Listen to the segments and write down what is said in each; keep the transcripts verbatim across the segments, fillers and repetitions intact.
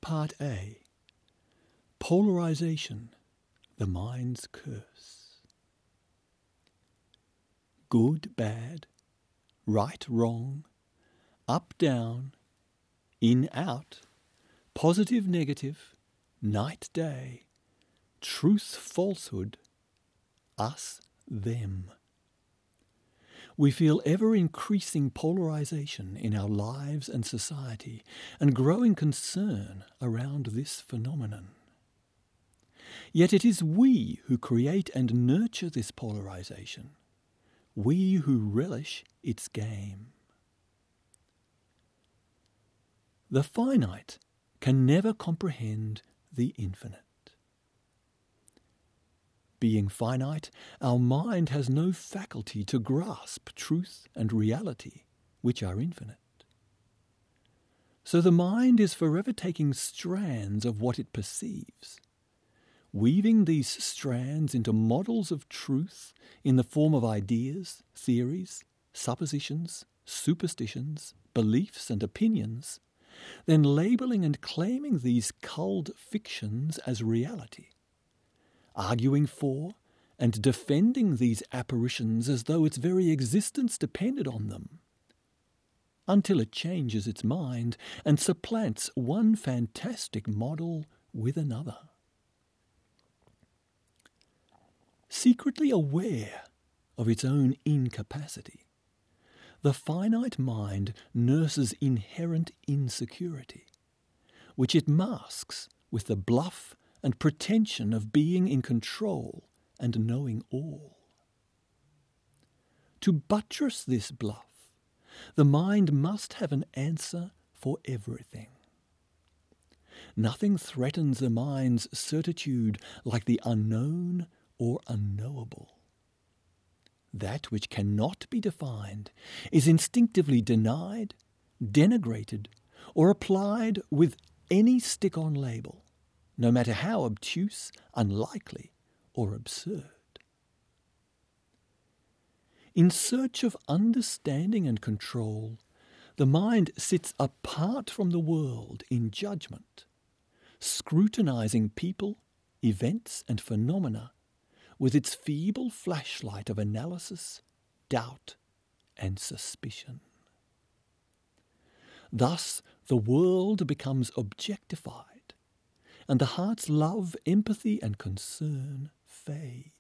Part A. Polarization, the mind's curse. Good, bad, right, wrong, up, down, in, out, positive, negative, night, day, truth, falsehood, us, them. We feel ever-increasing polarization in our lives and society, and growing concern around this phenomenon. Yet it is we who create and nurture this polarization, we who relish its game. The finite can never comprehend the infinite. Being finite, our mind has no faculty to grasp truth and reality, which are infinite. So the mind is forever taking strands of what it perceives, weaving these strands into models of truth in the form of ideas, theories, suppositions, superstitions, beliefs and opinions, then labelling and claiming these culled fictions as reality, arguing for and defending these apparitions as though its very existence depended on them, until it changes its mind and supplants one fantastic model with another. Secretly aware of its own incapacity, the finite mind nurses inherent insecurity, which it masks with the bluff and pretension of being in control and knowing all. To buttress this bluff, the mind must have an answer for everything. Nothing threatens the mind's certitude like the unknown or unknowable. That which cannot be defined is instinctively denied, denigrated, or applied with any stick-on label, no matter how obtuse, unlikely, or absurd. In search of understanding and control, the mind sits apart from the world in judgment, scrutinizing people, events, and phenomena with its feeble flashlight of analysis, doubt, and suspicion. Thus, the world becomes objectified, and the heart's love, empathy, and concern fade.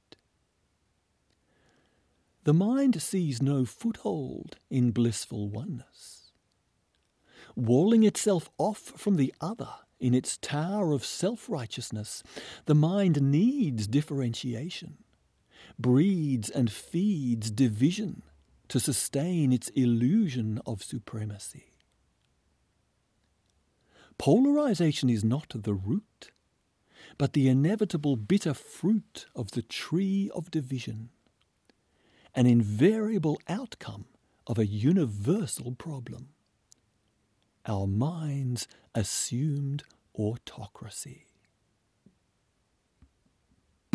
The mind sees no foothold in blissful oneness. Walling itself off from the other in its tower of self-righteousness, the mind needs differentiation, breeds and feeds division to sustain its illusion of supremacy. Polarization is not the root, but the inevitable bitter fruit of the tree of division, an invariable outcome of a universal problem: our mind's assumed autocracy.